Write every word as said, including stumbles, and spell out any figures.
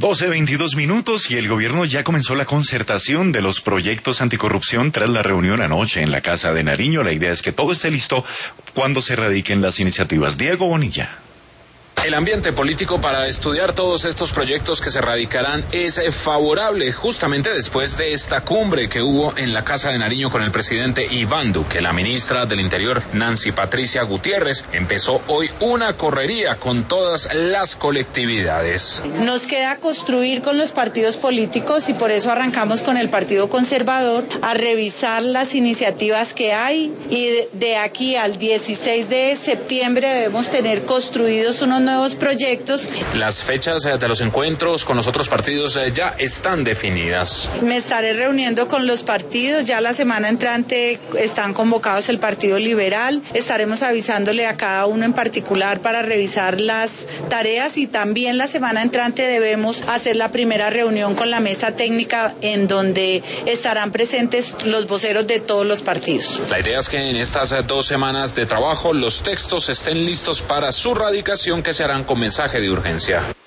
doce veintidós minutos y el gobierno ya comenzó la concertación de los proyectos anticorrupción tras la reunión anoche en la Casa de Nariño. La idea es que todo esté listo cuando se radiquen las iniciativas. Diego Bonilla. El ambiente político para estudiar todos estos proyectos que se radicarán es favorable justamente después de esta cumbre que hubo en la Casa de Nariño con el presidente Iván Duque. La ministra del Interior, Nancy Patricia Gutiérrez, empezó hoy una correría con todas las colectividades. Nos queda construir con los partidos políticos y por eso arrancamos con el Partido Conservador a revisar las iniciativas que hay y de, de aquí al dieciséis de septiembre debemos tener construidos unos nuevos proyectos. Las fechas de los encuentros con los otros partidos ya están definidas. Me estaré reuniendo con los partidos, ya la semana entrante están convocados el Partido Liberal, estaremos avisándole a cada uno en particular para revisar las tareas y también la semana entrante debemos hacer la primera reunión con la mesa técnica en donde estarán presentes los voceros de todos los partidos. La idea es que en estas dos semanas de trabajo los textos estén listos para su radicación, que se harán con mensaje de urgencia.